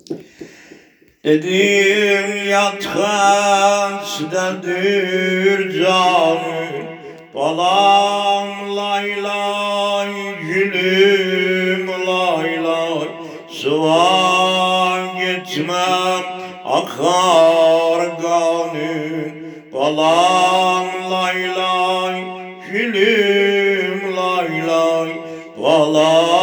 Dedim yatkasdadır canım, balam lay lay, gülüm lay lay. Sıva gitmem akar kanım, balam lay lay, gülüm lay lay. Balam